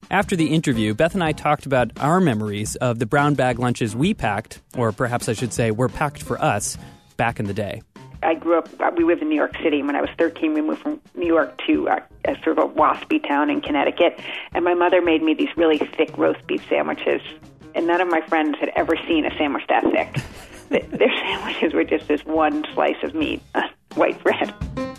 After the interview, Beth and I talked about our memories of the brown bag lunches we packed, or perhaps I should say were packed for us, back in the day. We lived in New York City. When I was 13, we moved from New York to a sort of a waspy town in Connecticut. And my mother made me these really thick roast beef sandwiches. And none of my friends had ever seen a sandwich that thick. Their sandwiches were just this one slice of meat, white bread.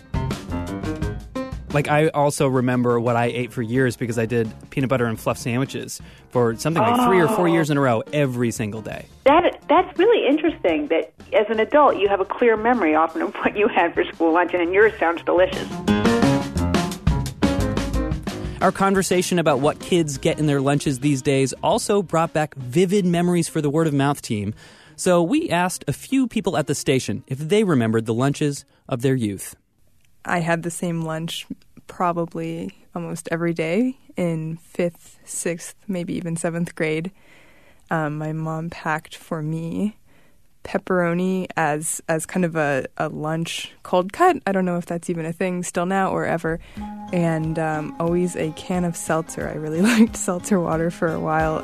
Like, I also remember what I ate for years because I did peanut butter and fluff sandwiches for something like 3 or 4 years in a row every single day. That's really interesting that as an adult you have a clear memory often of what you had for school lunch, and yours sounds delicious. Our conversation about what kids get in their lunches these days also brought back vivid memories for the Word of Mouth team. So we asked a few people at the station if they remembered the lunches of their youth. I had the same lunch probably almost every day in 5th, 6th, maybe even 7th grade. My mom packed for me pepperoni as kind of a lunch cold cut. I don't know if that's even a thing still now or ever. And always a can of seltzer. I really liked seltzer water for a while.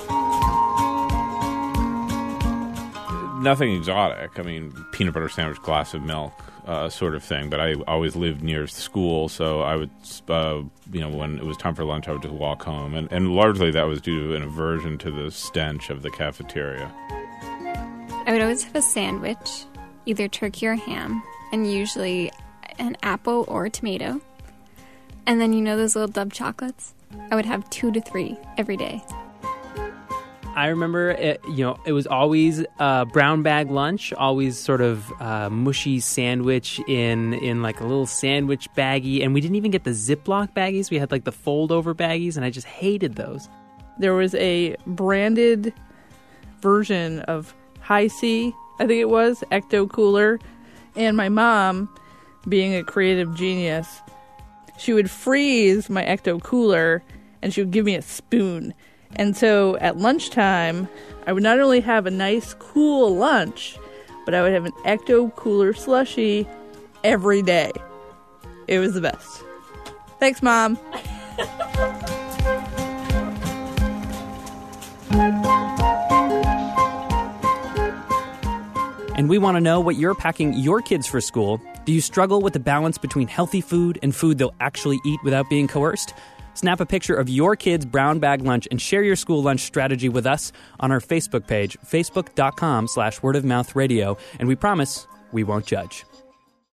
Nothing exotic. I mean, peanut butter sandwich, glass of milk, sort of thing. But I always lived near school, so I would, when it was time for lunch, I would just walk home. And largely that was due to an aversion to the stench of the cafeteria. I would always have a sandwich, either turkey or ham, and usually an apple or a tomato. And then those little Dove chocolates? I would have 2 to 3 every day. I remember, it was always a brown bag lunch, always sort of mushy sandwich in like a little sandwich baggie. And we didn't even get the Ziploc baggies. We had like the fold-over baggies, and I just hated those. There was a branded version of Hi-C, I think it was, Ecto Cooler. And my mom, being a creative genius, she would freeze my Ecto Cooler, and she would give me a spoon. And so at lunchtime, I would not only have a nice, cool lunch, but I would have an Ecto Cooler slushie every day. It was the best. Thanks, Mom. And we want to know what you're packing your kids for school. Do you struggle with the balance between healthy food and food they'll actually eat without being coerced? Snap a picture of your kid's brown bag lunch and share your school lunch strategy with us on our Facebook page, facebook.com/wordofmouthradio, and we promise we won't judge.